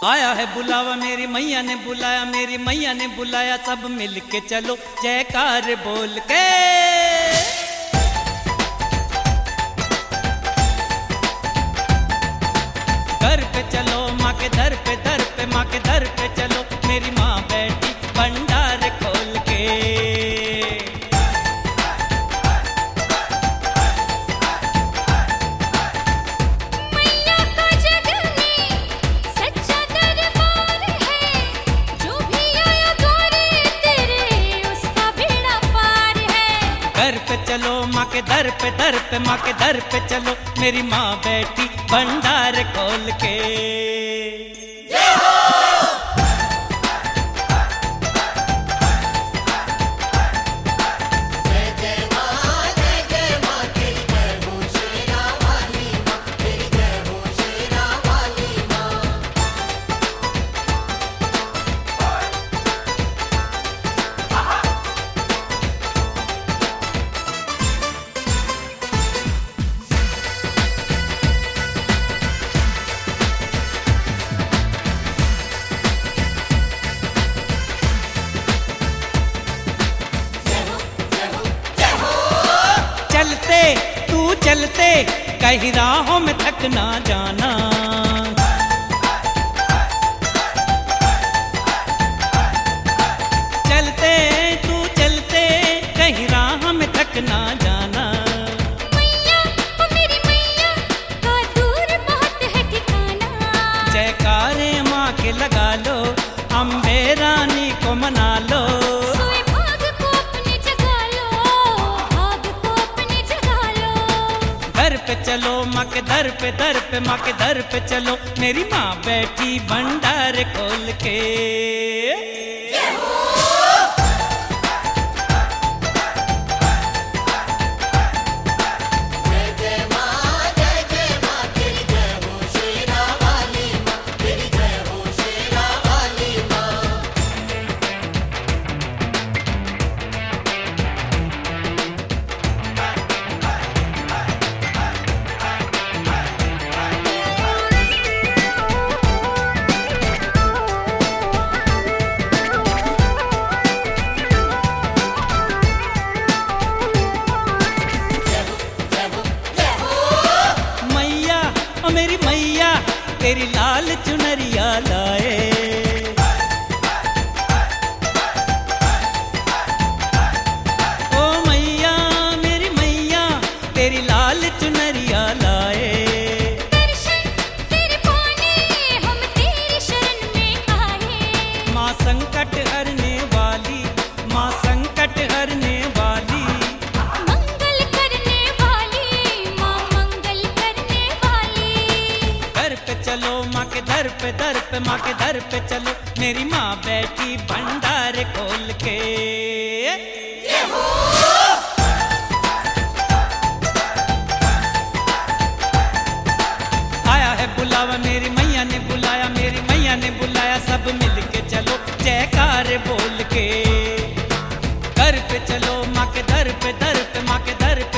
आया है बुलावा मेरी मैया ने बुलाया, मेरी मैया ने बुलाया, सब मिल के चलो जयकार बोल के। घर पे चलो माँ के दर पे, दर पे माँ के दर पे चलो, मेरी माँ बैठी भंडार खोल के। घर पे चलो माँ के दर पे, दर पे माँ के दर पे चलो, मेरी माँ बैठी भंडार खोल के। चलते तू चलते कहीं राहों में थक ना जाना, चलते तू चलते कहीं राह में थक ना जाना। मैया ओ मेरी मैया का दूर बहुत है ठिकाना, जयकारे माँ के लगा लो, अम्बे रानी को मना लो। सोए भाग को अपने जगा लो, भाग को अपने जगा लो। दर पे चलो माँ के दर पे, दर पे माँ के दर पे चलो, मेरी माँ बैठी भंडार खोल के। मेरी मैया तेरी लाल चुनरिया लाए, ओ मैया मेरी मैया तेरी लाल चुनरिया लाए। दर्शन तेरे पाने हम तेरी शरण में आए, माँ संकट हरने वाली, माँ संकट हरने वाली, मंगल करने वाली माँ मंगल करने वाली। दर पे चलो माँ के दर पे, दर पे माँ के दर पे चलो, मेरी माँ बैठी भंडार खोल के। आया है बुलावा मेरी मैया ने बुलाया, मेरी मैया ने बुलाया, सब मिल के चलो जयकार बोल के। घर पे चलो माँ के दर पे, दर पे माँ के दर पे